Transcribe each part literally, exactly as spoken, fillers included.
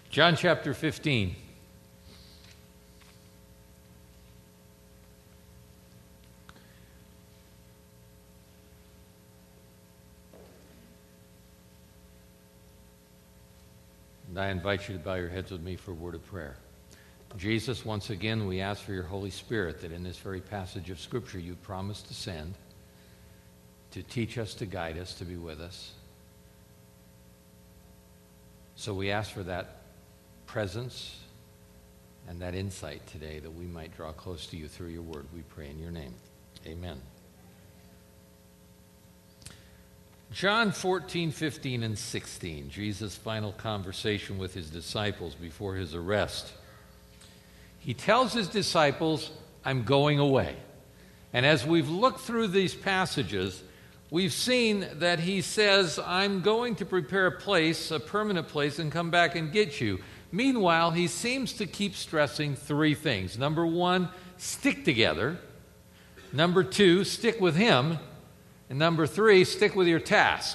John chapter fifteen. And I invite you to bow your heads with me for a word of prayer. Jesus, once again, we ask for your Holy Spirit that in this very passage of Scripture you promised to send, to teach us, to guide us, to be with us. So we ask for that presence and that insight today that we might draw close to you through your word. We pray in your name. Amen. John fourteen, fifteen, and sixteen, Jesus' final conversation with his disciples before his arrest. He tells his disciples, I'm going away. And as we've looked through these passages, we've seen that he says, I'm going to prepare a place, a permanent place, and come back and get you. Meanwhile, he seems to keep stressing three things. Number one, stick together. Number two, stick with him. And number three, stick with your task.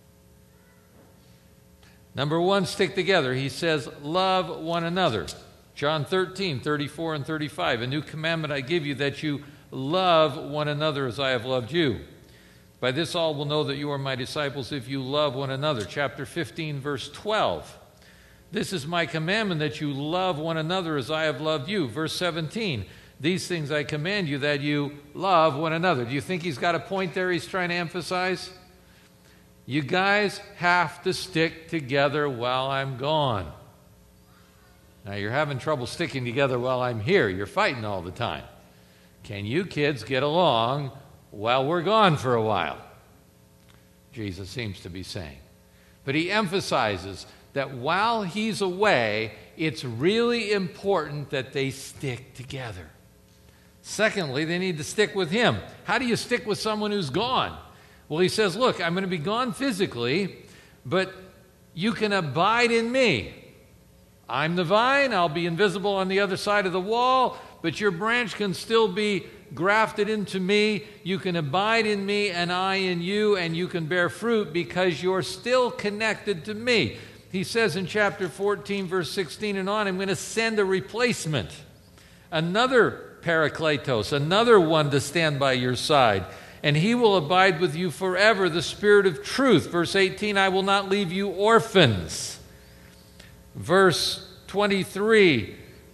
Number one, stick together. He says, love one another. John thirteen, thirty-four and thirty-five, a new commandment I give you, that you love one another as I have loved you. By this all will know that you are my disciples if you love one another. Chapter fifteen, verse twelve. This is my commandment, that you love one another as I have loved you. Verse seventeen. These things I command you, that you love one another. Do you think he's got a point there he's trying to emphasize? You guys have to stick together while I'm gone. Now, you're having trouble sticking together while I'm here. You're fighting all the time. Can you kids get along while we're gone for a while? Jesus seems to be saying. But he emphasizes that while he's away, it's really important that they stick together. Secondly, they need to stick with him. How do you stick with someone who's gone? Well, he says, look, I'm going to be gone physically, but you can abide in me. I'm the vine, I'll be invisible on the other side of the wall, but your branch can still be grafted into me. You can abide in me and I in you, and you can bear fruit because you're still connected to me. He says in chapter fourteen, verse sixteen and on, I'm going to send a replacement, another Parakletos, another one to stand by your side, and he will abide with you forever, the Spirit of truth. Verse eighteen, I will not leave you orphans. Verse twenty-three,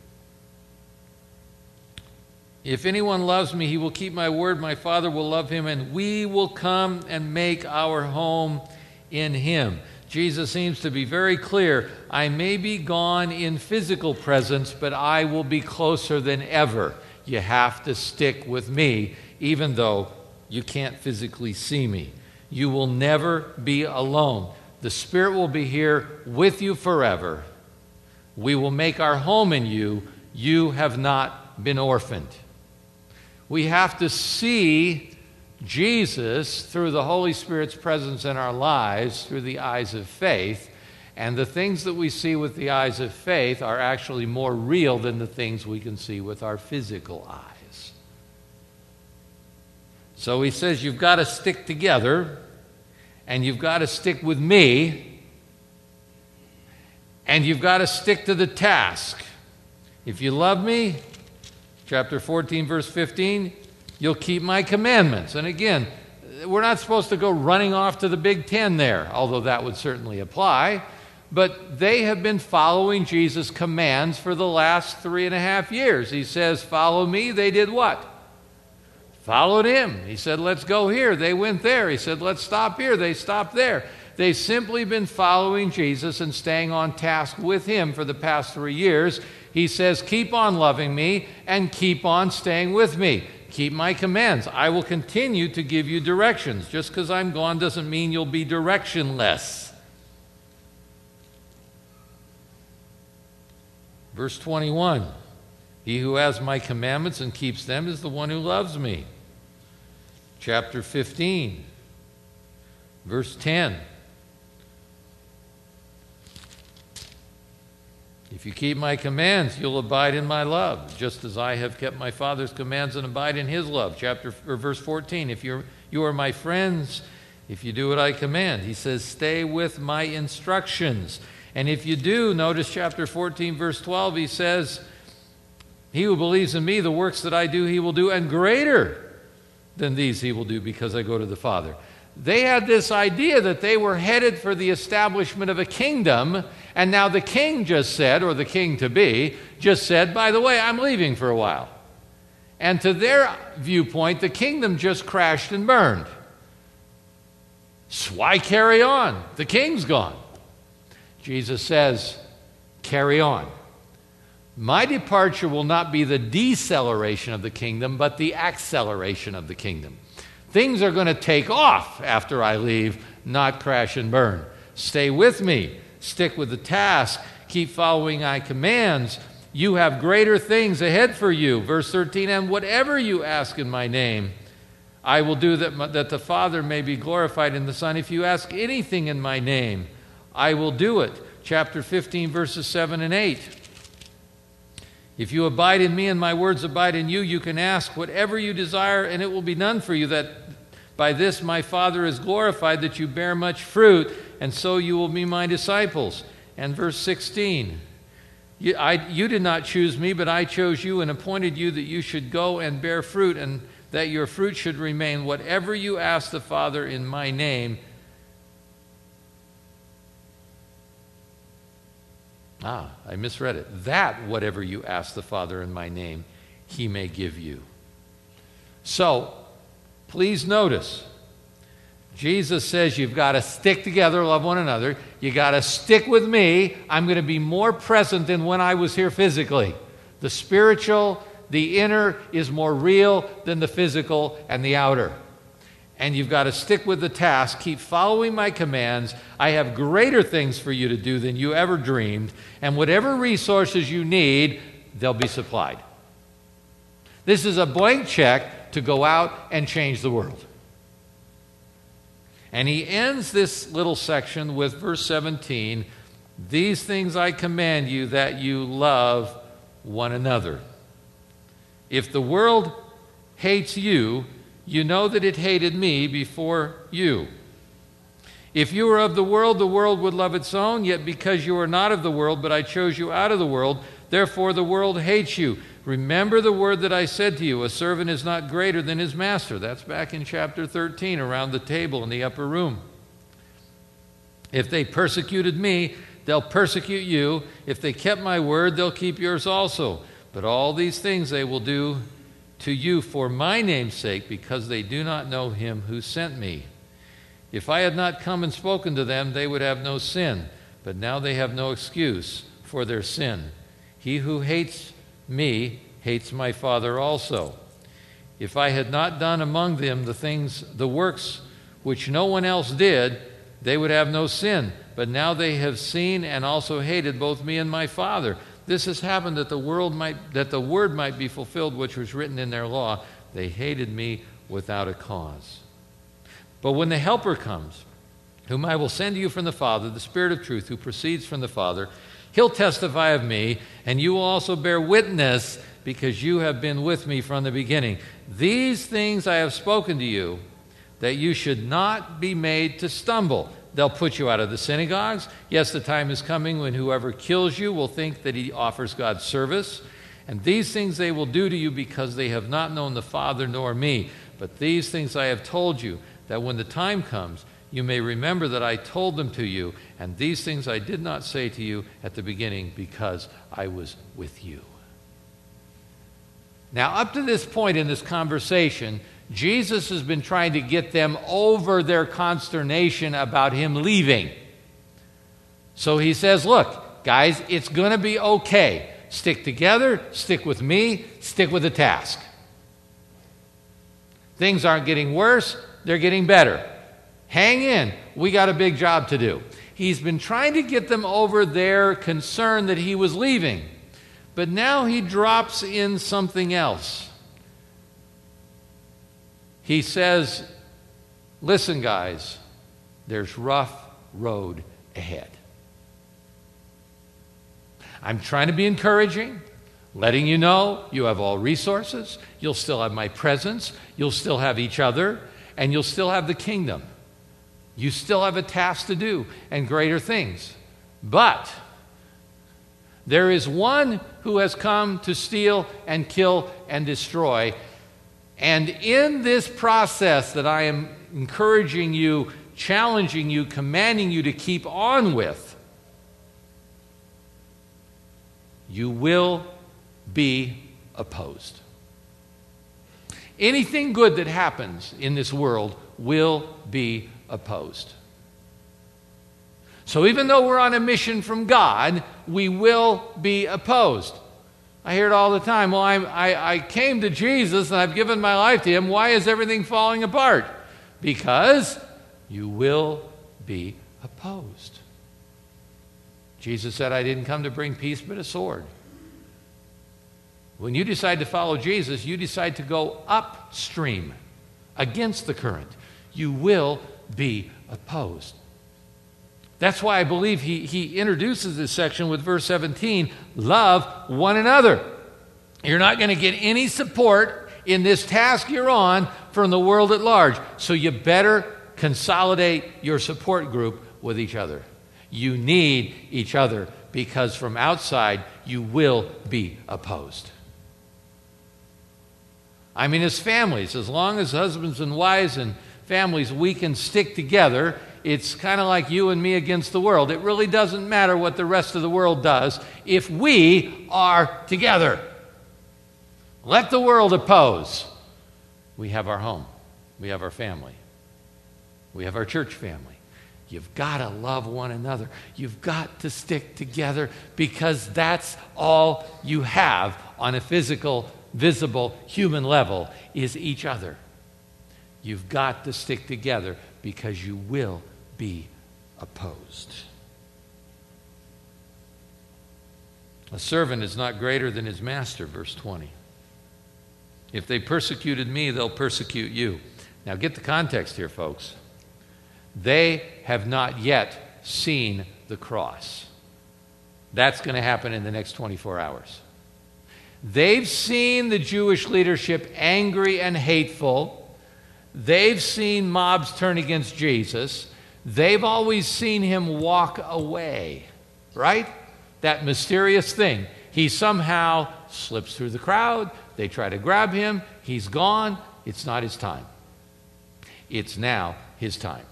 if anyone loves me, he will keep my word. My Father will love him, and we will come and make our home in him. Jesus seems to be very clear. I may be gone in physical presence, but I will be closer than ever. You have to stick with me, even though you can't physically see me. You will never be alone. The Spirit will be here with you forever. We will make our home in you. You have not been orphaned. We have to see Jesus through the Holy Spirit's presence in our lives through the eyes of faith. And the things that we see with the eyes of faith are actually more real than the things we can see with our physical eyes. So he says you've got to stick together, and you've got to stick with me, and you've got to stick to the task. If you love me, chapter fourteen, verse fifteen, you'll keep my commandments. And again, we're not supposed to go running off to the Big Ten there, although that would certainly apply. But they have been following Jesus' commands for the last three and a half years. He says, follow me. They did what? Followed him. He said, let's go here. They went there. He said, let's stop here. They stopped there. They've simply been following Jesus and staying on task with him for the past three years. He says, keep on loving me and keep on staying with me. Keep my commands. I will continue to give you directions. Just because I'm gone doesn't mean you'll be directionless. Verse twenty-one, he who has my commandments and keeps them is the one who loves me. Chapter fifteen, verse ten. If you keep my commands, you'll abide in my love, just as I have kept my Father's commands and abide in his love. Chapter or verse fourteen, if you're, you are my friends, if you do what I command. He says, stay with my instructions. And if you do, notice chapter fourteen, verse twelve, he says, he who believes in me, the works that I do, he will do, and greater than these he will do, because I go to the Father. They had this idea that they were headed for the establishment of a kingdom, and now the king just said, or the king-to-be, just said, by the way, I'm leaving for a while. And to their viewpoint, the kingdom just crashed and burned. So why carry on? The king's gone. Jesus says, carry on. My departure will not be the deceleration of the kingdom, but the acceleration of the kingdom. Things are going to take off after I leave, not crash and burn. Stay with me. Stick with the task. Keep following my commands. You have greater things ahead for you. Verse thirteen, and whatever you ask in my name, I will do that, that the Father may be glorified in the Son. If you ask anything in my name, I will do it. Chapter fifteen, verses seven and eight. If you abide in me and my words abide in you, you can ask whatever you desire, and it will be done for you. That by this my Father is glorified, that you bear much fruit, and so you will be my disciples. And verse sixteen, you, I, you did not choose me, but I chose you and appointed you that you should go and bear fruit, and that your fruit should remain. Whatever you ask the Father in my name, Ah, I misread it. That whatever you ask the Father in my name, he may give you. So, please notice, Jesus says you've got to stick together, love one another. You got to stick with me. I'm going to be more present than when I was here physically. The spiritual, the inner is more real than the physical and the outer. And you've got to stick with the task. Keep following my commands. I have greater things for you to do than you ever dreamed. And whatever resources you need, they'll be supplied. This is a blank check to go out and change the world. And he ends this little section with verse seventeen. These things I command you, that you love one another. If the world hates you, you know that it hated me before you. If you were of the world, the world would love its own. Yet because you are not of the world, but I chose you out of the world, therefore the world hates you. Remember the word that I said to you, a servant is not greater than his master. That's back in chapter thirteen, around the table in the upper room. If they persecuted me, they'll persecute you. If they kept my word, they'll keep yours also. But all these things they will do to you for my name's sake, because they do not know him who sent me. If I had not come and spoken to them, they would have no sin. But now they have no excuse for their sin. He who hates me hates my Father also. If I had not done among them the things, the works which no one else did, they would have no sin. But now they have seen and also hated both me and my Father. This has happened that the world might, that the word might be fulfilled, which was written in their law. They hated me without a cause. But when the Helper comes, whom I will send to you from the Father, the Spirit of truth, who proceeds from the Father, he'll testify of me, and you will also bear witness, because you have been with me from the beginning. These things I have spoken to you, that you should not be made to stumble. They'll put you out of the synagogues. Yes, the time is coming when whoever kills you will think that he offers God service. And these things they will do to you because they have not known the Father nor me. But these things I have told you, that when the time comes, you may remember that I told them to you. And these things I did not say to you at the beginning, because I was with you. Now, up to this point in this conversation, Jesus has been trying to get them over their consternation about him leaving. So he says, look, guys, it's going to be okay. Stick together, stick with me, stick with the task. Things aren't getting worse, they're getting better. Hang in, we got a big job to do. He's been trying to get them over their concern that he was leaving. But now he drops in something else. He says, listen, guys, there's rough road ahead. I'm trying to be encouraging, letting you know you have all resources, you'll still have my presence, you'll still have each other, and you'll still have the kingdom. You still have a task to do and greater things. But there is one who has come to steal and kill and destroy. And in this process that I am encouraging you, challenging you, commanding you to keep on with, you will be opposed. Anything good that happens in this world will be opposed. So even though we're on a mission from God, we will be opposed. I hear it all the time. Well, I'm, I, I came to Jesus and I've given my life to Him. Why is everything falling apart? Because you will be opposed. Jesus said, I didn't come to bring peace but a sword. When you decide to follow Jesus, you decide to go upstream against the current. You will be opposed. That's why I believe he, he introduces this section with verse seventeen, love one another. You're not going to get any support in this task you're on from the world at large. So you better consolidate your support group with each other. You need each other because from outside you will be opposed. I mean, as families, as long as husbands and wives and families, we can stick together, it's kind of like you and me against the world. It really doesn't matter what the rest of the world does if we are together. Let the world oppose. We have our home. We have our family. We have our church family. You've got to love one another. You've got to stick together because that's all you have on a physical, visible, human level is each other. You've got to stick together because you will be opposed. A servant is not greater than his master, verse twenty. If they persecuted me, they'll persecute you. Now get the context here, folks. They have not yet seen the cross. That's going to happen in the next twenty-four hours. They've seen the Jewish leadership angry and hateful. They've seen mobs turn against Jesus. They've always seen him walk away, right? That mysterious thing. He somehow slips through the crowd. They try to grab him. He's gone. It's not his time. It's now his time.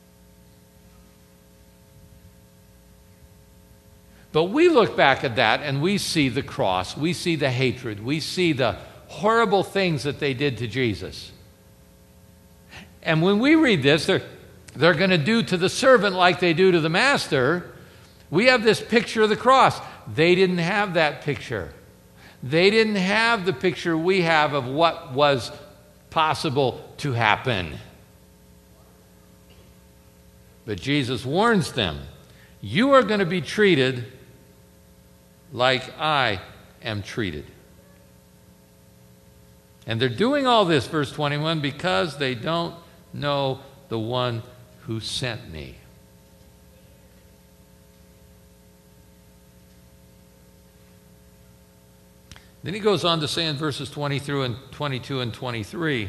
But we look back at that and we see the cross. We see the hatred. We see the horrible things that they did to Jesus. And when we read this, they're, they're going to do to the servant like they do to the master. We have this picture of the cross. They didn't have that picture. They didn't have the picture we have of what was possible to happen. But Jesus warns them, you are going to be treated like I am treated. And they're doing all this, verse twenty-one, because they don't know the one who sent me. Then he goes on to say in verses twenty through and twenty-two and twenty-three,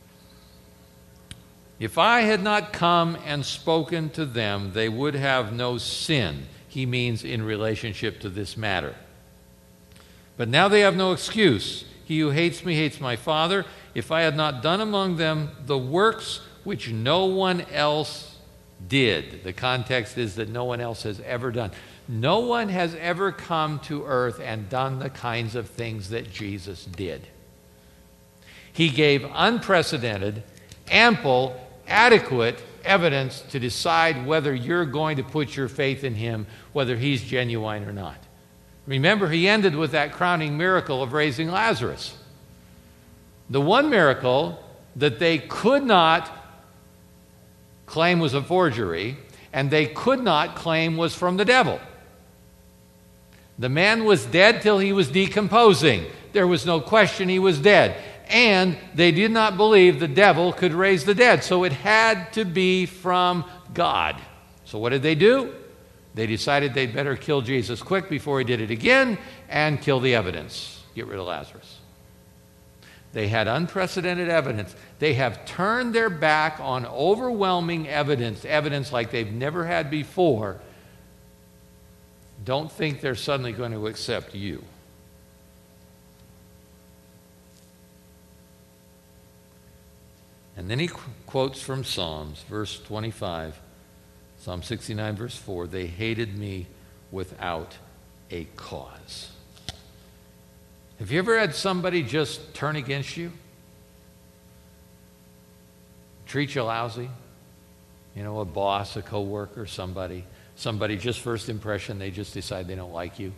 if I had not come and spoken to them, they would have no sin. He means in relationship to this matter. But now they have no excuse. He who hates me hates my Father. If I had not done among them the works which no one else did. The context is that no one else has ever done. No one has ever come to earth and done the kinds of things that Jesus did. He gave unprecedented, ample, adequate evidence to decide whether you're going to put your faith in him, whether he's genuine or not. Remember, he ended with that crowning miracle of raising Lazarus. The one miracle that they could not claim was a forgery, and they could not claim was from the devil. The man was dead till he was decomposing. There was no question he was dead. And they did not believe the devil could raise the dead. So it had to be from God. So what did they do? They decided they'd better kill Jesus quick before he did it again and kill the evidence. Get rid of Lazarus. They had unprecedented evidence. They have turned their back on overwhelming evidence, evidence like they've never had before. don't think they're suddenly going to accept you. And then he qu- quotes from Psalms, verse twenty-five, Psalm sixty-nine, verse four, they hated me without a cause. Have you ever had somebody just turn against you? Treat you lousy? You know, a boss, a coworker, somebody. Somebody, just first impression, they just decide they don't like you.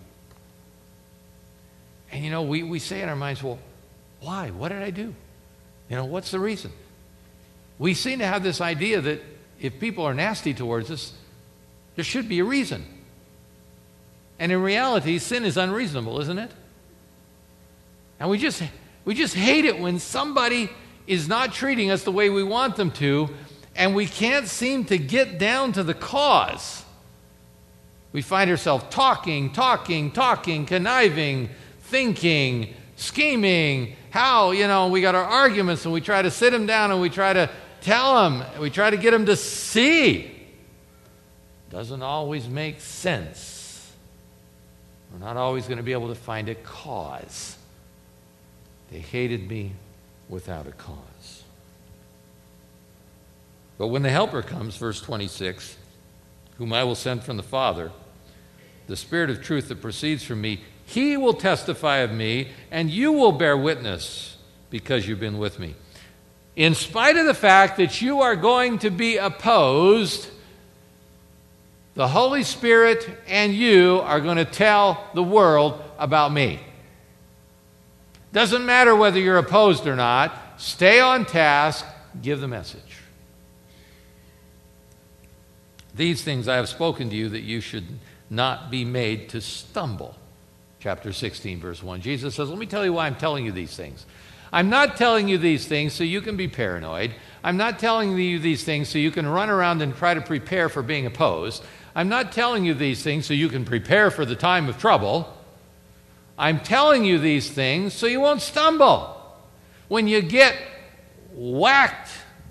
And you know, we, we say in our minds, well, why? What did I do? You know, what's the reason? We seem to have this idea that if people are nasty towards us, there should be a reason. And in reality, sin is unreasonable, isn't it? And we just we just hate it when somebody is not treating us the way we want them to, and we can't seem to get down to the cause. We find ourselves talking, talking, talking, conniving, thinking, scheming. How, you know, we got our arguments, and we try to sit them down, and we try to tell them, we try to get them to see. Doesn't always make sense. We're not always going to be able to find a cause. They hated me without a cause. But when the Helper comes, verse twenty-six, whom I will send from the Father, the Spirit of truth that proceeds from me, he will testify of me, and you will bear witness because you've been with me. In spite of the fact that you are going to be opposed, the Holy Spirit and you are going to tell the world about me. Doesn't matter whether you're opposed or not. Stay on task. Give the message. These things I have spoken to you that you should not be made to stumble. Chapter sixteen, verse one. Jesus says, let me tell you why I'm telling you these things. I'm not telling you these things so you can be paranoid. I'm not telling you these things so you can run around and try to prepare for being opposed. I'm not telling you these things so you can prepare for the time of trouble. I'm telling you these things so you won't stumble. When you get whacked,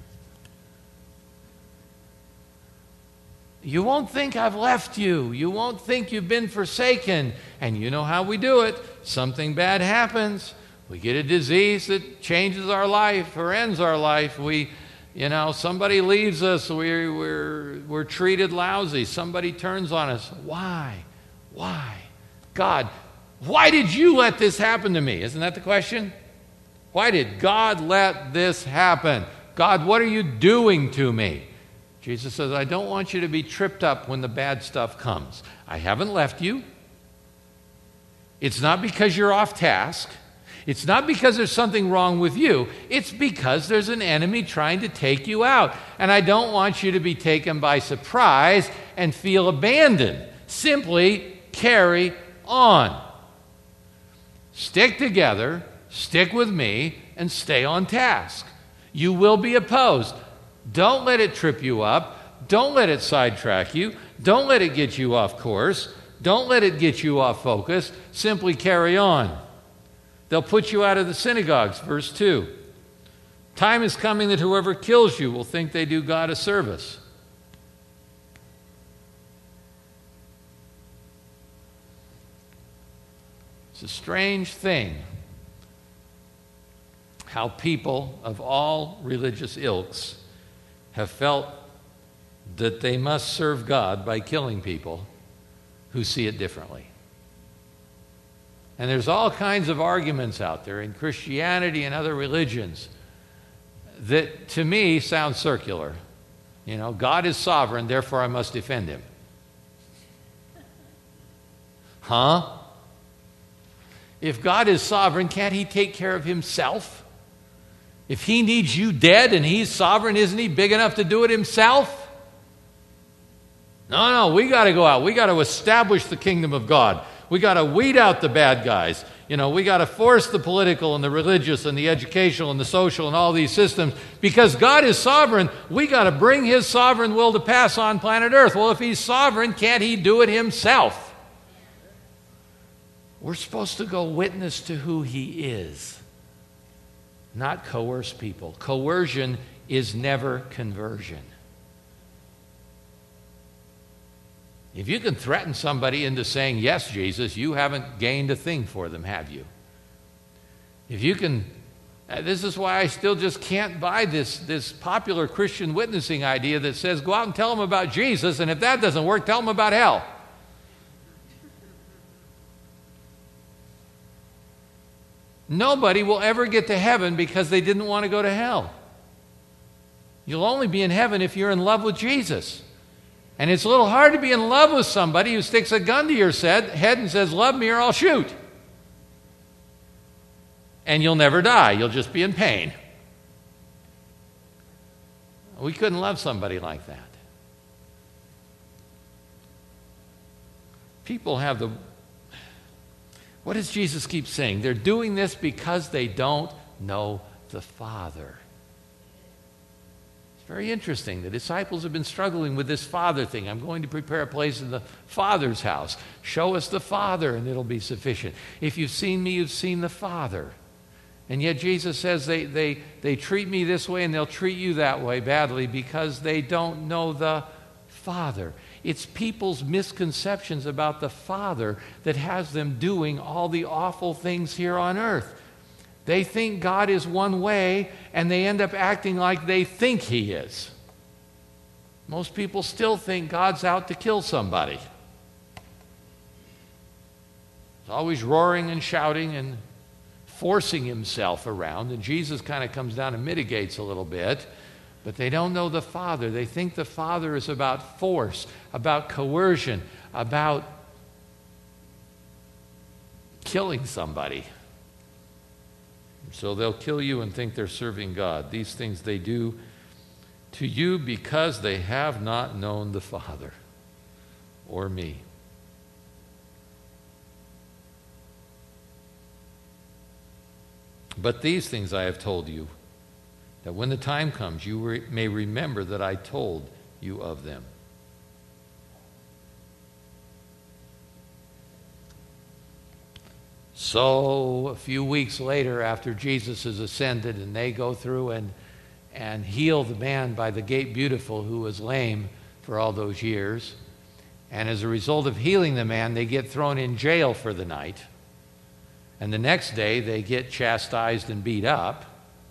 you won't think I've left you. You won't think you've been forsaken. And you know how we do it. Something bad happens. We get a disease that changes our life or ends our life. We, you know, somebody leaves us. We, we're, we're treated lousy. Somebody turns on us. Why? Why? God, why did you let this happen to me? Isn't that the question? Why did God let this happen? God, what are you doing to me? Jesus says, I don't want you to be tripped up when the bad stuff comes. I haven't left you. It's not because you're off task. It's not because there's something wrong with you. It's because there's an enemy trying to take you out. And I don't want you to be taken by surprise and feel abandoned. Simply carry on. Stick together, stick with me, and stay on task. You will be opposed. Don't let it trip you up. Don't let it sidetrack you. Don't let it get you off course. Don't let it get you off focus. Simply carry on. They'll put you out of the synagogues, verse two. Time is coming that whoever kills you will think they do God a service. It's a strange thing how people of all religious ilks have felt that they must serve God by killing people who see it differently. And there's all kinds of arguments out there in Christianity and other religions that to me sound circular. You know, God is sovereign, therefore I must defend him. Huh? If God is sovereign, can't he take care of himself? If he needs you dead and he's sovereign, isn't he big enough to do it himself? No, no, we got to go out. We got to establish the kingdom of God. We got to weed out the bad guys. You know, we got to force the political and the religious and the educational and the social and all these systems. Because God is sovereign, we got to bring his sovereign will to pass on planet Earth. Well, if he's sovereign, can't he do it himself? We're supposed to go witness to who he is, not coerce people. Coercion is never conversion. If you can threaten somebody into saying, yes, Jesus, you haven't gained a thing for them, have you? If you can, uh, this is why I still just can't buy this, this popular Christian witnessing idea that says, go out and tell them about Jesus, and if that doesn't work, tell them about hell. Nobody will ever get to heaven because they didn't want to go to hell. You'll only be in heaven if you're in love with Jesus. And it's a little hard to be in love with somebody who sticks a gun to your head and says, love me or I'll shoot. And you'll never die. You'll just be in pain. We couldn't love somebody like that. People have the... What does Jesus keep saying? They're doing this because they don't know the Father. Very interesting. The disciples have been struggling with this Father thing. I'm going to prepare a place in the Father's house. Show us the Father and it'll be sufficient. If you've seen me, you've seen the Father. And yet Jesus says they, they, they treat me this way and they'll treat you that way badly because they don't know the Father. It's people's misconceptions about the Father that has them doing all the awful things here on earth. They think God is one way, and they end up acting like they think He is. Most people still think God's out to kill somebody. He's always roaring and shouting and forcing Himself around, and Jesus kind of comes down and mitigates a little bit, but they don't know the Father. They think the Father is about force, about coercion, about killing somebody. So they'll kill you and think they're serving God. These things they do to you because they have not known the Father or me. But these things I have told you, that when the time comes, you re- may remember that I told you of them. So a few weeks later, after Jesus has ascended, and they go through and, and heal the man by the Gate Beautiful who was lame for all those years, and as a result of healing the man, they get thrown in jail for the night, and the next day they get chastised and beat up.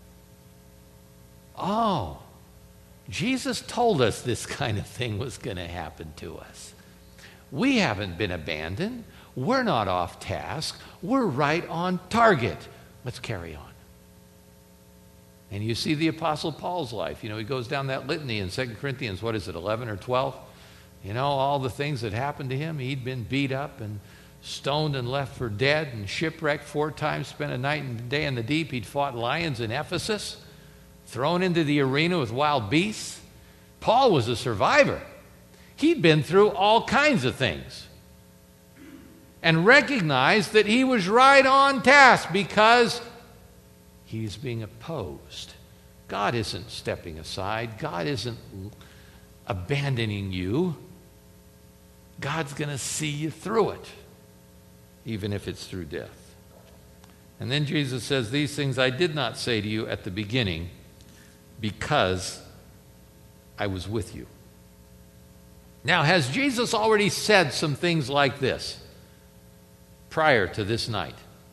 Oh, Jesus told us this kind of thing was going to happen to us. We haven't been abandoned. We're not off task. We're right on target. Let's carry on. And you see the Apostle Paul's life. You know, he goes down that litany in Second Corinthians, what is it, eleven or twelve? You know, all the things that happened to him. He'd been beat up and stoned and left for dead and shipwrecked four times, spent a night and a day in the deep. He'd fought lions in Ephesus, thrown into the arena with wild beasts. Paul was a survivor. He'd been through all kinds of things and recognized that he was right on task because he's being opposed. God isn't stepping aside. God isn't abandoning you. God's going to see you through it, even if it's through death. And then Jesus says, these things I did not say to you at the beginning because I was with you. Now, has Jesus already said some things like this prior to this night?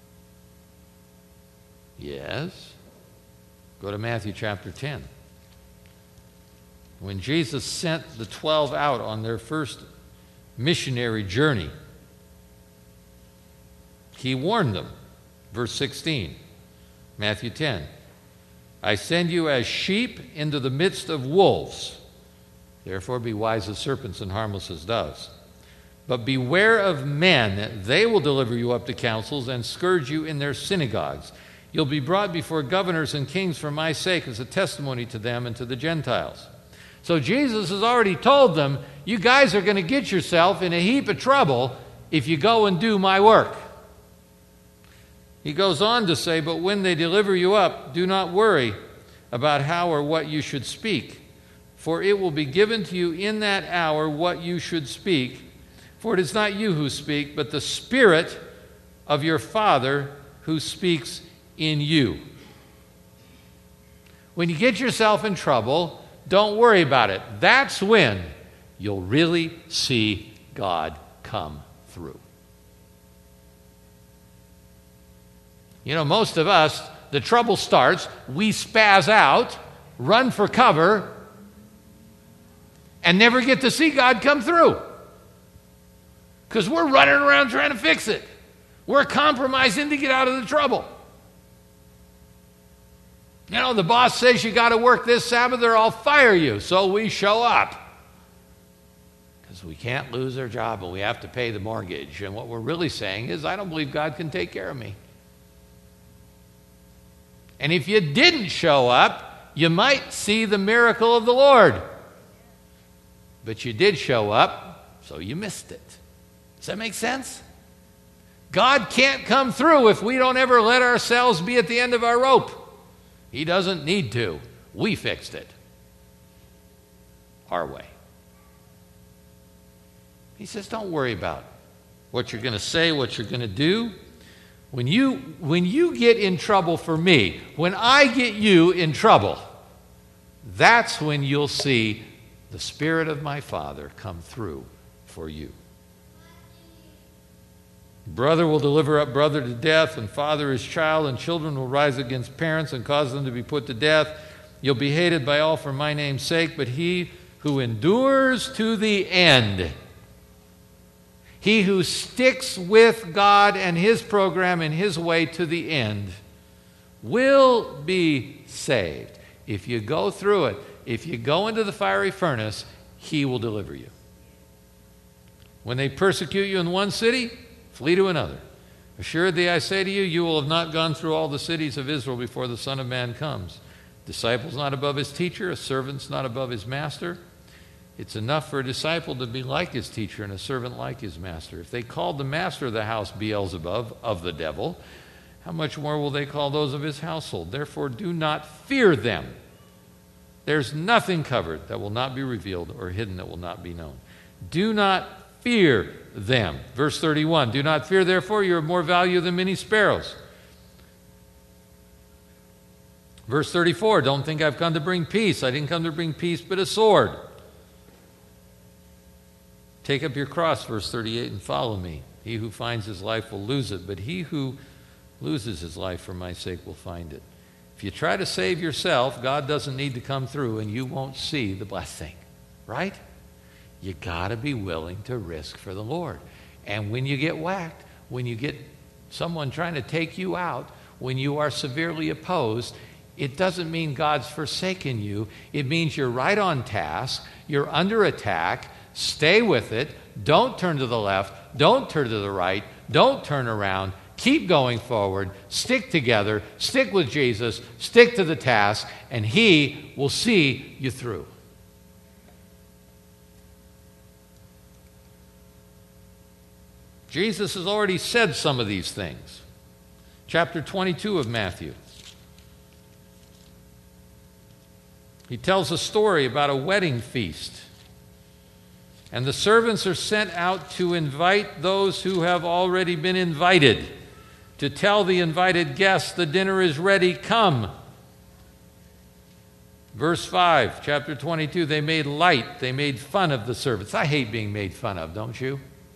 Yes. Go to Matthew chapter ten. When Jesus sent the twelve out on their first missionary journey, He warned them. Verse sixteen, Matthew ten. I send you as sheep into the midst of wolves. Therefore be wise as serpents and harmless as doves. But beware of men. They will deliver you up to councils and scourge you in their synagogues. You'll be brought before governors and kings for my sake as a testimony to them and to the Gentiles. So Jesus has already told them, you guys are going to get yourself in a heap of trouble if you go and do my work. He goes on to say, but when they deliver you up, do not worry about how or what you should speak, for it will be given to you in that hour what you should speak. For it is not you who speak, but the Spirit of your Father who speaks in you. When you get yourself in trouble, don't worry about it. That's when you'll really see God come through. You know, most of us, the trouble starts, we spaz out, run for cover, and never get to see God come through. Because we're running around trying to fix it. We're compromising to get out of the trouble. You know, the boss says you got to work this Sabbath or I'll fire you. So we show up. Because we can't lose our job and we have to pay the mortgage. And what we're really saying is, I don't believe God can take care of me. And if you didn't show up, you might see the miracle of the Lord. But you did show up, so you missed it. Does that make sense? God can't come through if we don't ever let ourselves be at the end of our rope. He doesn't need to. We fixed it. Our way. He says, don't worry about what you're going to say, what you're going to do. When you, when you get in trouble for me, when I get you in trouble, that's when you'll see the Spirit of my Father come through for you. Brother will deliver up brother to death, and father his child, and children will rise against parents and cause them to be put to death. You'll be hated by all for my name's sake, but he who endures to the end, he who sticks with God and his program and his way to the end, will be saved. If you go through it, if you go into the fiery furnace, he will deliver you. When they persecute you in one city, flee to another. Assuredly, I say to you, you will have not gone through all the cities of Israel before the Son of Man comes. Disciple's not above his teacher, a servant's not above his master. It's enough for a disciple to be like his teacher and a servant like his master. If they called the master of the house Beelzebub, of the devil, how much more will they call those of his household? Therefore, do not fear them. There's nothing covered that will not be revealed or hidden that will not be known. Do not fear them. Verse thirty-one, do not fear, therefore, you are of more value than many sparrows. Verse thirty-four, don't think I've come to bring peace. I didn't come to bring peace, but a sword. Take up your cross, verse thirty-eight, and follow me. He who finds his life will lose it, but he who loses his life for my sake will find it. If you try to save yourself, God doesn't need to come through and you won't see the blessing, right? You got to be willing to risk for the Lord. And when you get whacked, when you get someone trying to take you out, when you are severely opposed, it doesn't mean God's forsaken you. It means you're right on task, you're under attack. Stay with it. Don't turn to the left. Don't turn to the right. Don't turn around. Keep going forward. Stick together. Stick with Jesus. Stick to the task, and he will see you through. Jesus has already said some of these things. Chapter twenty-two of Matthew. He tells a story about a wedding feast. And the servants are sent out to invite those who have already been invited, to tell the invited guests, the dinner is ready, come. Verse five, chapter twenty-two, they made light, they made fun of the servants. I hate being made fun of, don't you?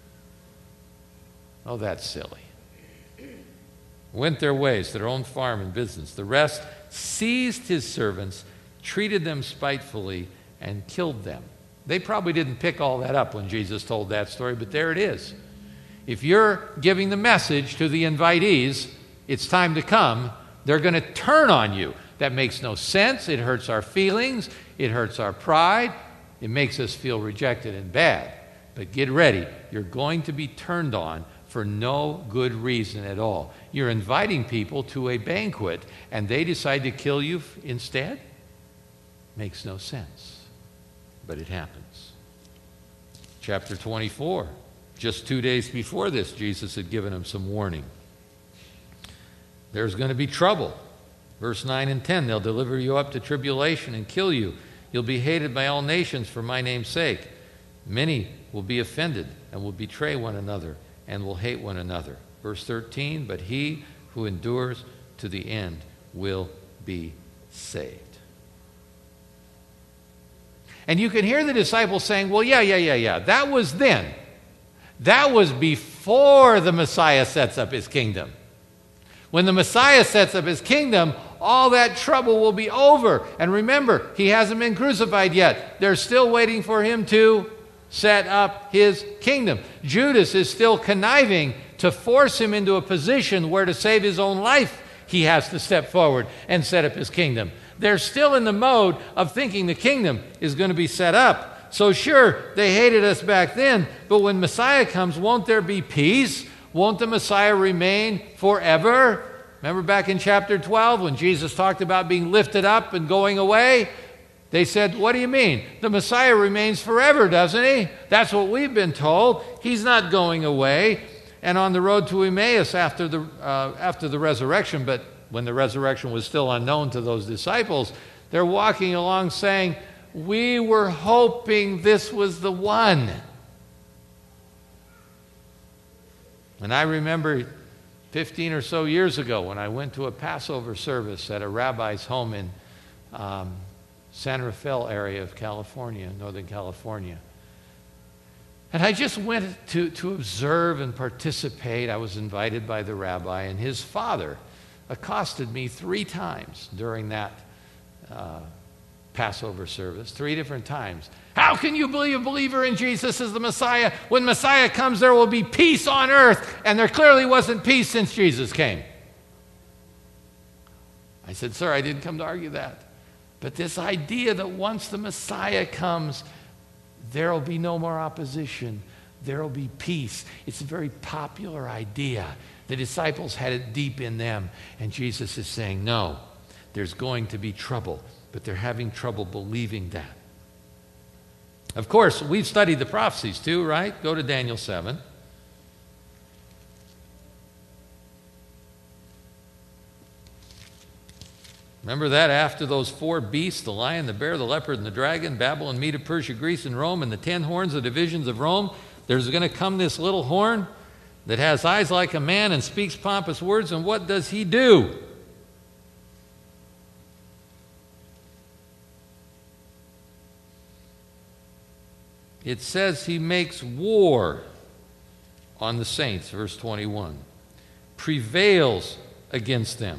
Oh, that's silly. Went their ways, to their own farm and business. The rest seized his servants, treated them spitefully, and killed them. They probably didn't pick all that up when Jesus told that story, but there it is. If you're giving the message to the invitees, it's time to come, they're going to turn on you. That makes no sense. It hurts our feelings. It hurts our pride. It makes us feel rejected and bad. But get ready. You're going to be turned on for no good reason at all. You're inviting people to a banquet, and they decide to kill you instead? Makes no sense. But it happens. Chapter twenty-four. Just two days before this, Jesus had given them some warning. There's going to be trouble. Verse nine and ten, they'll deliver you up to tribulation and kill you. You'll be hated by all nations for my name's sake. Many will be offended and will betray one another and will hate one another. Verse thirteen, but he who endures to the end will be saved. And you can hear the disciples saying, well, yeah, yeah, yeah, yeah, that was then. That was before the Messiah sets up his kingdom. When the Messiah sets up his kingdom, all that trouble will be over. And remember, he hasn't been crucified yet. They're still waiting for him to set up his kingdom. Judas is still conniving to force him into a position where, to save his own life, he has to step forward and set up his kingdom. They're still in the mode of thinking the kingdom is going to be set up. So sure, they hated us back then, but when Messiah comes, won't there be peace? Won't the Messiah remain forever? Remember back in chapter twelve when Jesus talked about being lifted up and going away? They said, what do you mean? The Messiah remains forever, doesn't he? That's what we've been told. He's not going away. And on the road to Emmaus after the, uh, after the resurrection, but when the resurrection was still unknown to those disciples, they're walking along saying, we were hoping this was the one. And I remember fifteen or so years ago when I went to a Passover service at a rabbi's home in um, San Rafael area of California, Northern California. And I just went to, to observe and participate. I was invited by the rabbi, and his father accosted me three times during that uh, Passover service, three different times. How can you be a believer in Jesus as the Messiah? When Messiah comes, there will be peace on earth. And there clearly wasn't peace since Jesus came. I said, sir, I didn't come to argue that. But this idea that once the Messiah comes, there will be no more opposition. There will be peace. It's a very popular idea. The disciples had it deep in them. And Jesus is saying, no, there's going to be trouble. But they're having trouble believing that. Of course, we've studied the prophecies too, right? Go to Daniel seven. Remember that after those four beasts, the lion, the bear, the leopard, and the dragon, Babylon, Media, Persia, Greece, and Rome, and the ten horns, the divisions of Rome, there's going to come this little horn that has eyes like a man and speaks pompous words. And what does he do? It says he makes war on the saints, verse twenty-one, prevails against them.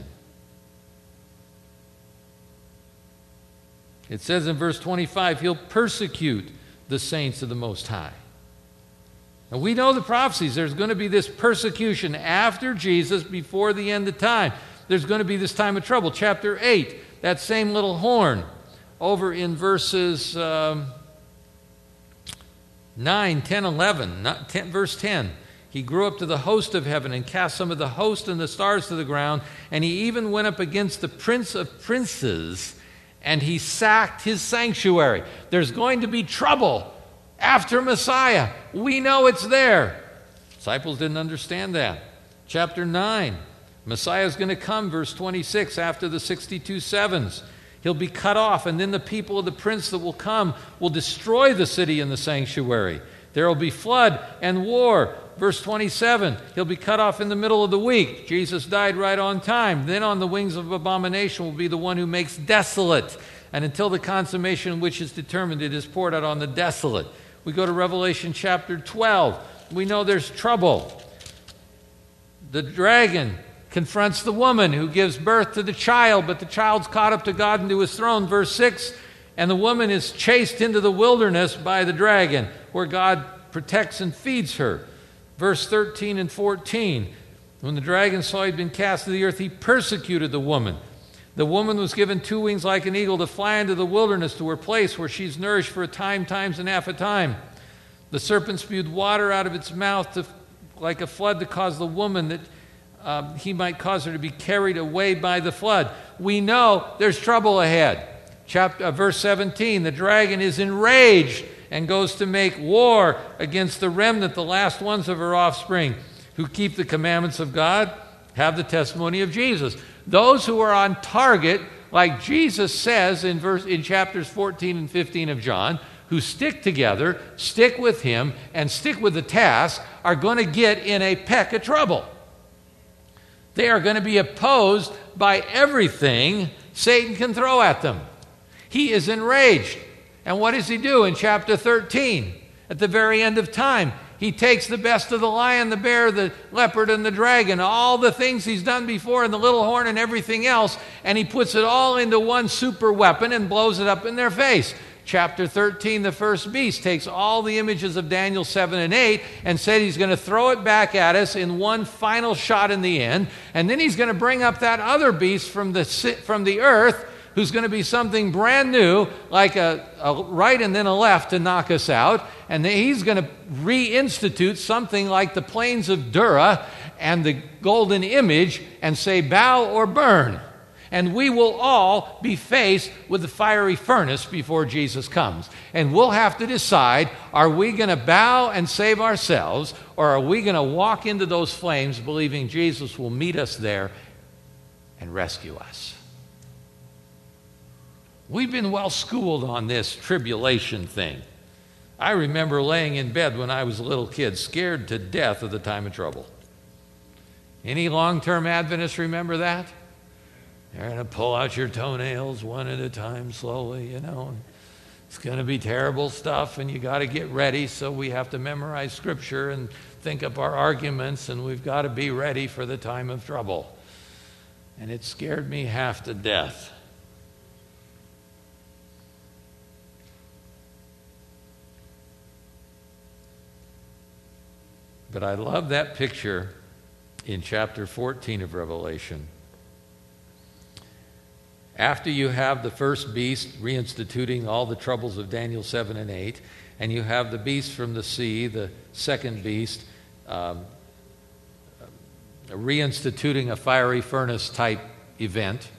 It says in verse twenty-five, he'll persecute the saints of the Most High. And we know the prophecies. There's going to be this persecution after Jesus, before the end of time. There's going to be this time of trouble. Chapter eight, that same little horn, over in verses um, nine, ten, eleven, not ten, verse ten. He grew up to the host of heaven and cast some of the host and the stars to the ground, and he even went up against the prince of princes, and he sacked his sanctuary. There's going to be trouble after Messiah. We know it's there. Disciples didn't understand that. Chapter nine, Messiah is going to come, verse twenty-six, after the sixty-two sevens. He'll be cut off, and then the people of the prince that will come will destroy the city and the sanctuary. There will be flood and war. Verse twenty-seven, he'll be cut off in the middle of the week. Jesus died right on time. Then on the wings of abomination will be the one who makes desolate. And until the consummation which is determined, it is poured out on the desolate. We go to Revelation chapter twelve. We know there's trouble. The dragon confronts the woman who gives birth to the child, but the child's caught up to God and to his throne. Verse six, and the woman is chased into the wilderness by the dragon, where God protects and feeds her. Verse thirteen and fourteen, when the dragon saw he'd been cast to the earth, he persecuted the woman. The woman was given two wings like an eagle to fly into the wilderness to her place where she's nourished for a time, times and half a time. The serpent spewed water out of its mouth to, like a flood to cause the woman that um, he might cause her to be carried away by the flood. We know there's trouble ahead. Chapter, uh, verse seventeen, the dragon is enraged and goes to make war against the remnant, the last ones of her offspring, who keep the commandments of God, have the testimony of Jesus. Those who are on target, like Jesus says in verse in chapters fourteen and fifteen of John, who stick together, stick with him, and stick with the task, are going to get in a peck of trouble. They are going to be opposed by everything Satan can throw at them. He is enraged. And what does he do in chapter thirteen? At the very end of time, He takes the best of the lion, the bear, the leopard, and the dragon, all the things he's done before, and the little horn and everything else, and he puts it all into one super weapon and blows it up in their face. Chapter thirteen, the first beast, takes all the images of Daniel seven and eight and said he's going to throw it back at us in one final shot in the end. And then he's going to bring up that other beast from the, from the earth, who's going to be something brand new, like a, a right and then a left to knock us out. And then he's going to reinstitute something like the plains of Dura and the golden image and say, bow or burn. And we will all be faced with the fiery furnace before Jesus comes. And we'll have to decide, are we going to bow and save ourselves, or are we going to walk into those flames believing Jesus will meet us there and rescue us? We've been well schooled on this tribulation thing. I remember laying in bed when I was a little kid, scared to death of the time of trouble. Any long-term Adventists remember that? You're going to pull out your toenails one at a time slowly, you know. It's going to be terrible stuff, and you got to get ready, so we have to memorize Scripture and think up our arguments, and we've got to be ready for the time of trouble. And it scared me half to death. But I love that picture in chapter fourteen of Revelation. After you have the first beast reinstituting all the troubles of Daniel seven and eight, and you have the beast from the sea, the second beast, um, reinstituting a fiery furnace type event,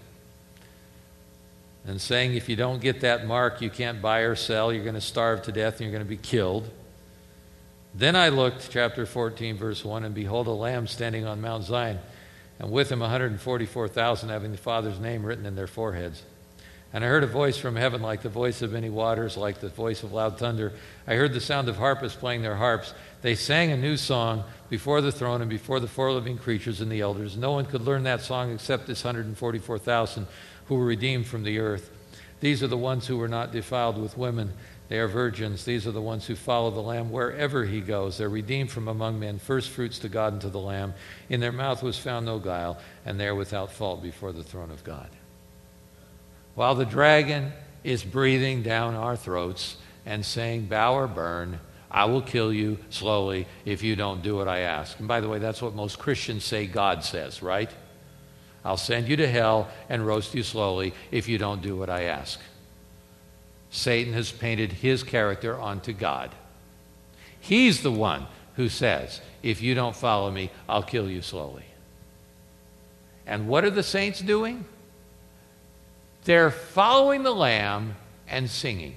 and saying if you don't get that mark, you can't buy or sell, you're going to starve to death, and you're going to be killed. Then I looked, chapter fourteen, verse one, and behold, a lamb standing on Mount Zion, and with him one hundred forty-four thousand having the Father's name written in their foreheads. And I heard a voice from heaven like the voice of many waters, like the voice of loud thunder. I heard the sound of harpists playing their harps. They sang a new song before the throne and before the four living creatures and the elders. No one could learn that song except this one hundred forty-four thousand who were redeemed from the earth. These are the ones who were not defiled with women. They are virgins. These are the ones who follow the Lamb wherever he goes. They're redeemed from among men, first fruits to God and to the Lamb. In their mouth was found no guile, and they are without fault before the throne of God. While the dragon is breathing down our throats and saying, bow or burn, I will kill you slowly if you don't do what I ask. And by the way, that's what most Christians say God says, right? I'll send you to hell and roast you slowly if you don't do what I ask. Satan has painted his character onto God. He's the one who says, if you don't follow me, I'll kill you slowly. And what are the saints doing? They're following the Lamb and singing.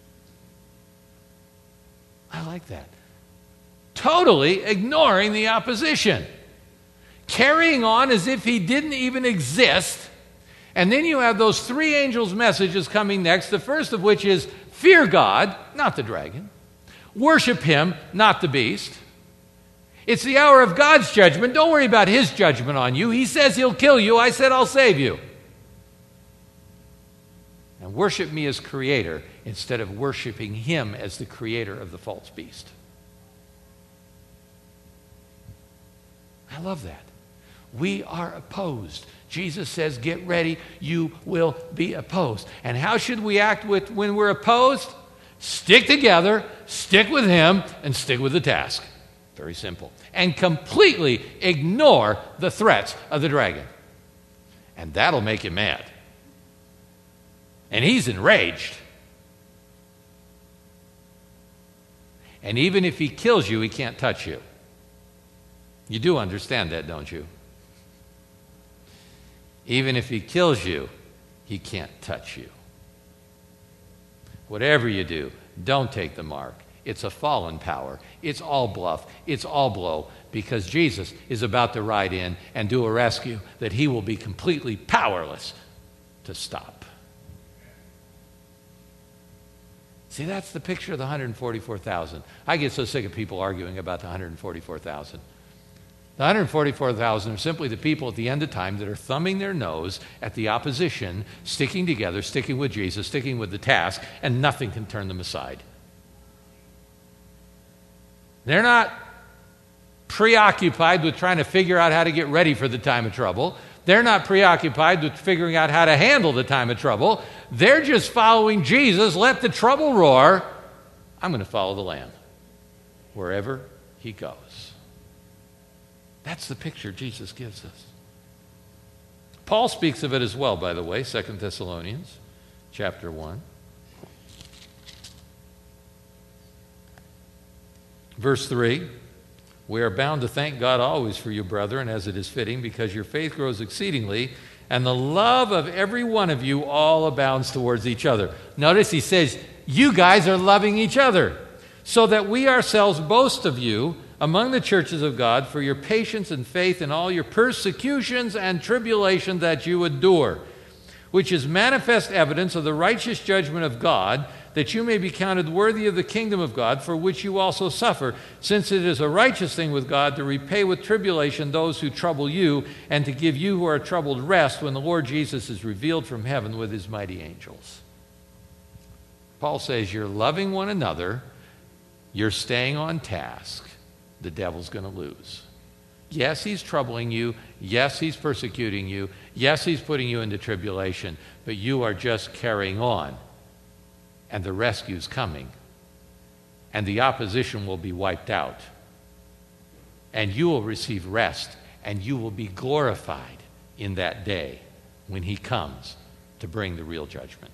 I like that. Totally ignoring the opposition. Carrying on as if he didn't even exist. And then you have those three angels' messages coming next, the first of which is, fear God, not the dragon. Worship him, not the beast. It's the hour of God's judgment. Don't worry about his judgment on you. He says he'll kill you. I said I'll save you. And worship me as creator instead of worshiping him as the creator of the false beast. I love that. We are opposed. Jesus says, get ready, you will be opposed. And how should we act with, when we're opposed? Stick together, stick with him, and stick with the task. Very simple. And completely ignore the threats of the dragon. And that'll make him mad. And he's enraged. And even if he kills you, he can't touch you. You do understand that, don't you? Even if he kills you, he can't touch you. Whatever you do, don't take the mark. It's a fallen power. It's all bluff. It's all blow, because Jesus is about to ride in and do a rescue that he will be completely powerless to stop. See, that's the picture of the one hundred forty-four thousand. I get so sick of people arguing about the one hundred forty-four thousand. The one hundred forty-four thousand are simply the people at the end of time that are thumbing their nose at the opposition, sticking together, sticking with Jesus, sticking with the task, and nothing can turn them aside. They're not preoccupied with trying to figure out how to get ready for the time of trouble. They're not preoccupied with figuring out how to handle the time of trouble. They're just following Jesus. Let the trouble roar. I'm going to follow the Lamb wherever he goes. That's the picture Jesus gives us. Paul speaks of it as well, by the way, Second Thessalonians chapter one. Verse three, we are bound to thank God always for you, brethren, as it is fitting, because your faith grows exceedingly, and the love of every one of you all abounds towards each other. Notice he says, you guys are loving each other, so that we ourselves boast of you among the churches of God for your patience and faith in all your persecutions and tribulation that you endure, which is manifest evidence of the righteous judgment of God, that you may be counted worthy of the kingdom of God, for which you also suffer, since it is a righteous thing with God to repay with tribulation those who trouble you, and to give you who are troubled rest when the Lord Jesus is revealed from heaven with his mighty angels. Paul says you're loving one another, you're staying on task, the devil's going to lose. Yes, he's troubling you. Yes, he's persecuting you. Yes, he's putting you into tribulation, but you are just carrying on. And the rescue's coming. And the opposition will be wiped out. And you will receive rest. And you will be glorified in that day when he comes to bring the real judgment.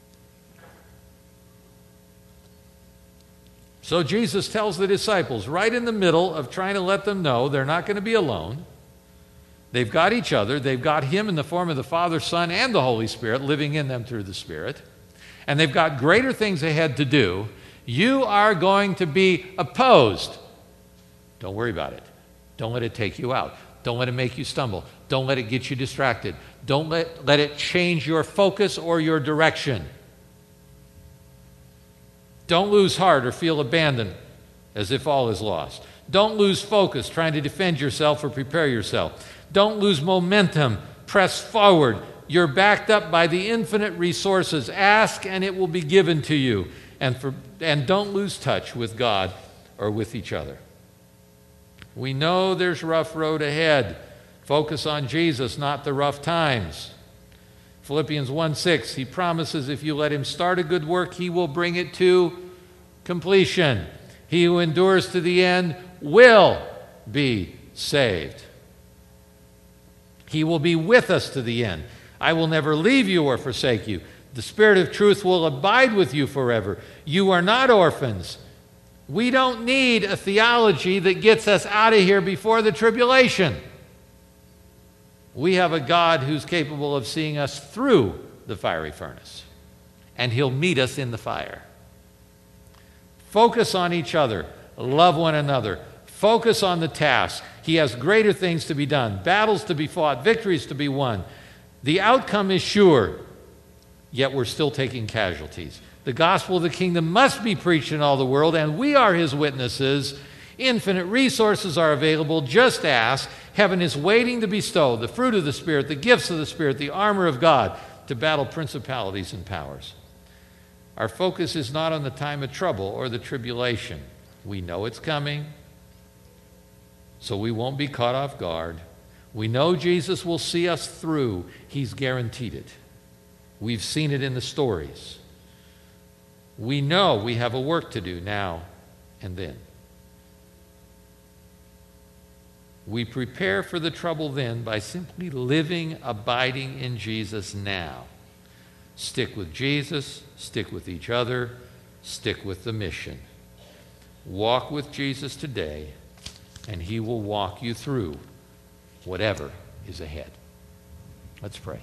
So Jesus tells the disciples, right in the middle of trying to let them know they're not going to be alone. They've got each other. They've got him in the form of the Father, Son, and the Holy Spirit living in them through the Spirit. And they've got greater things ahead to do. You are going to be opposed. Don't worry about it. Don't let it take you out. Don't let it make you stumble. Don't let it get you distracted. Don't let, let it change your focus or your direction. Don't lose heart or feel abandoned as if all is lost. Don't lose focus trying to defend yourself or prepare yourself. Don't lose momentum. Press forward. You're backed up by the infinite resources. Ask and it will be given to you. And, for, and don't lose touch with God or with each other. We know there's rough road ahead. Focus on Jesus, not the rough times. Philippians one six, he promises if you let him start a good work, he will bring it to completion. He who endures to the end will be saved. He will be with us to the end. I will never leave you or forsake you. The Spirit of truth will abide with you forever. You are not orphans. We don't need a theology that gets us out of here before the tribulation. We have a God who's capable of seeing us through the fiery furnace, and he'll meet us in the fire. Focus on each other. Love one another. Focus on the task. He has greater things to be done, battles to be fought, victories to be won. The outcome is sure, yet we're still taking casualties. The gospel of the kingdom must be preached in all the world, and we are his witnesses. Infinite resources are available. Just ask. Heaven is waiting to bestow the fruit of the Spirit, the gifts of the Spirit, the armor of God to battle principalities and powers. Our focus is not on the time of trouble or the tribulation. We know it's coming, so we won't be caught off guard. We know Jesus will see us through. He's guaranteed it. We've seen it in the stories. We know we have a work to do now and then. We prepare for the trouble then by simply living, abiding in Jesus now. Stick with Jesus, stick with each other, stick with the mission. Walk with Jesus today, and he will walk you through whatever is ahead. Let's pray.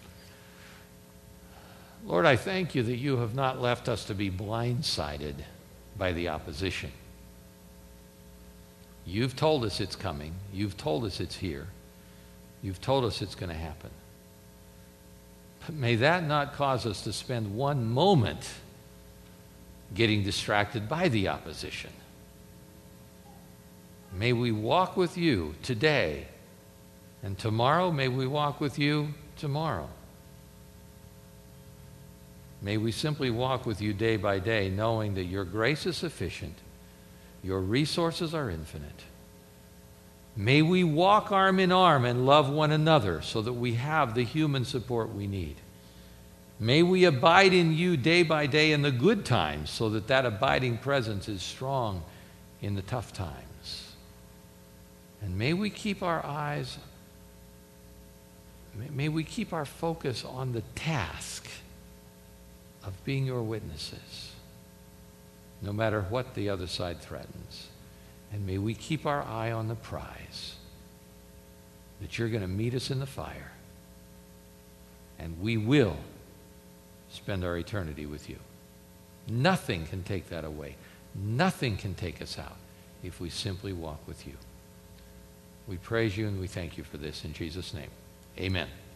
Lord, I thank you that you have not left us to be blindsided by the opposition. You've told us it's coming. You've told us it's here. You've told us it's going to happen. But may that not cause us to spend one moment getting distracted by the opposition. May we walk with you today, and tomorrow may we walk with you tomorrow. May we simply walk with you day by day, knowing that your grace is sufficient, Your resources are infinite. May we walk arm in arm and love one another so that we have the human support we need. May we abide in you day by day in the good times so that that abiding presence is strong in the tough times. And may we keep our eyes, may we keep our focus on the task of being your witnesses, no matter what the other side threatens. And may we keep our eye on the prize, that you're going to meet us in the fire, and we will spend our eternity with you. Nothing can take that away. Nothing can take us out if we simply walk with you. We praise you and we thank you for this in Jesus' name. Amen.